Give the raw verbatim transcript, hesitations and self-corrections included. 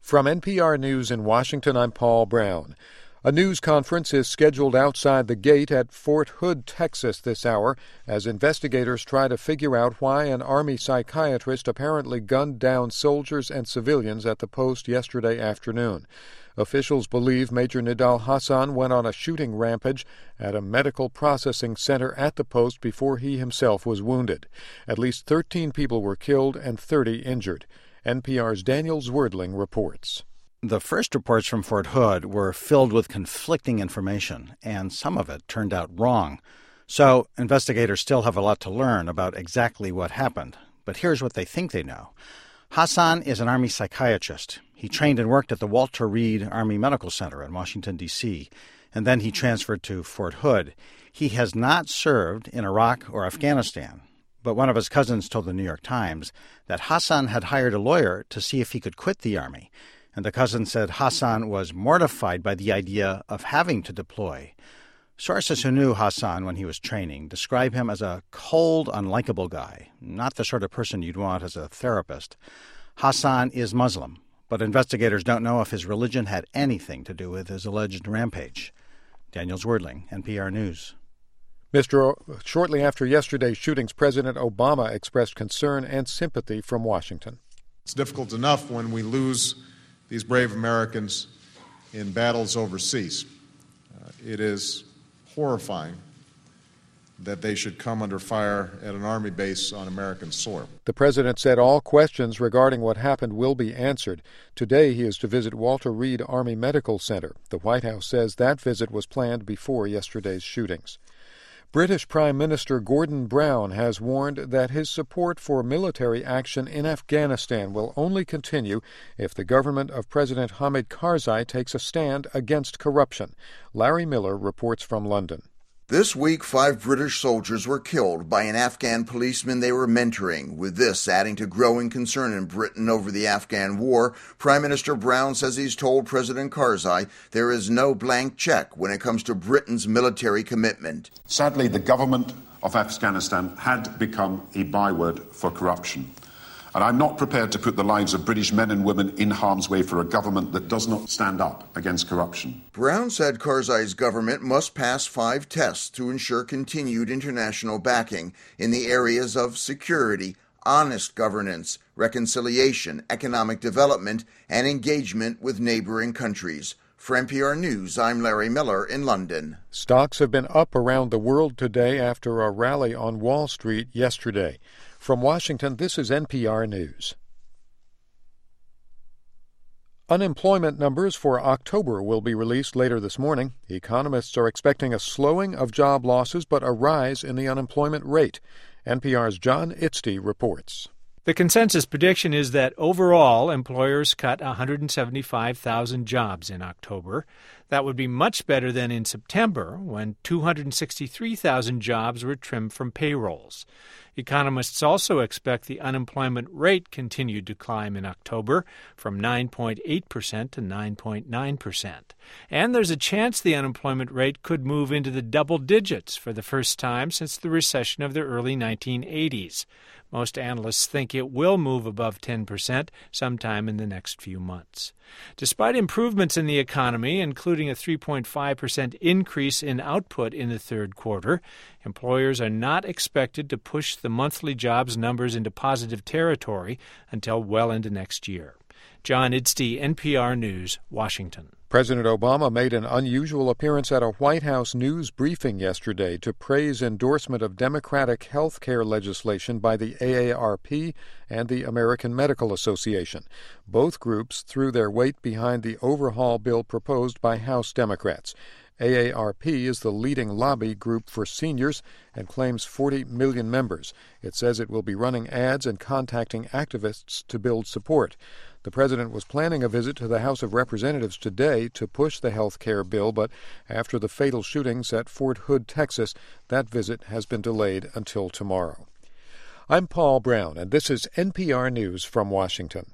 From N P R News in Washington, I'm Paul Brown. A news conference is scheduled outside the gate at Fort Hood, Texas this hour as investigators try to figure out why an Army psychiatrist apparently gunned down soldiers and civilians at the post yesterday afternoon. Officials believe Major Nidal Hasan went on a shooting rampage at a medical processing center at the post before he himself was wounded. At least thirteen people were killed and thirty injured. N P R's Daniel Zwerdling reports. The first reports from Fort Hood were filled with conflicting information, and some of it turned out wrong. So investigators still have a lot to learn about exactly what happened. But here's what they think they know. Hasan is an Army psychiatrist. He trained and worked at the Walter Reed Army Medical Center in Washington, D C, and then he transferred to Fort Hood. He has not served in Iraq or Afghanistan. But one of his cousins told the New York Times that Hasan had hired a lawyer to see if he could quit the Army. And the cousin said Hasan was mortified by the idea of having to deploy. Sources who knew Hasan when he was training describe him as a cold, unlikable guy, not the sort of person you'd want as a therapist. Hasan is Muslim, but investigators don't know if his religion had anything to do with his alleged rampage. Daniel Zwerdling, N P R News. Mister O- Shortly after yesterday's shootings, President Obama expressed concern and sympathy from Washington. It's difficult enough when we lose these brave Americans in battles overseas. Uh, it is horrifying that they should come under fire at an Army base on American soil. The president said all questions regarding what happened will be answered. Today he is to visit Walter Reed Army Medical Center. The White House says that visit was planned before yesterday's shootings. British Prime Minister Gordon Brown has warned that his support for military action in Afghanistan will only continue if the government of President Hamid Karzai takes a stand against corruption. Larry Miller reports from London. This week, five British soldiers were killed by an Afghan policeman they were mentoring. With this adding to growing concern in Britain over the Afghan war, Prime Minister Brown says he's told President Karzai there is no blank check when it comes to Britain's military commitment. Sadly, the government of Afghanistan had become a byword for corruption. And I'm not prepared to put the lives of British men and women in harm's way for a government that does not stand up against corruption. Brown said Karzai's government must pass five tests to ensure continued international backing in the areas of security, honest governance, reconciliation, economic development, and engagement with neighboring countries. For N P R News, I'm Larry Miller in London. Stocks have been up around the world today after a rally on Wall Street yesterday. From Washington, this is N P R News. Unemployment numbers for October will be released later this morning. Economists are expecting a slowing of job losses but a rise in the unemployment rate. N P R's John Itzty reports. The consensus prediction is that overall employers cut one hundred seventy-five thousand jobs in October. That would be much better than in September, when two hundred sixty-three thousand jobs were trimmed from payrolls. Economists also expect the unemployment rate continued to climb in October from nine point eight percent to nine point nine percent. And there's a chance the unemployment rate could move into the double digits for the first time since the recession of the early nineteen eighties. Most analysts think it will move above ten percent sometime in the next few months. Despite improvements in the economy, including a three point five percent increase in output in the third quarter, employers are not expected to push the monthly jobs numbers into positive territory until well into next year. John Itzty, N P R News, Washington. President Obama made an unusual appearance at a White House news briefing yesterday to praise endorsement of Democratic health care legislation by the A A R P and the American Medical Association. Both groups threw their weight behind the overhaul bill proposed by House Democrats. A A R P is the leading lobby group for seniors and claims forty million members. It says it will be running ads and contacting activists to build support. The president was planning a visit to the House of Representatives today to push the health care bill, but after the fatal shootings at Fort Hood, Texas, that visit has been delayed until tomorrow. I'm Paul Brown, and this is N P R News from Washington.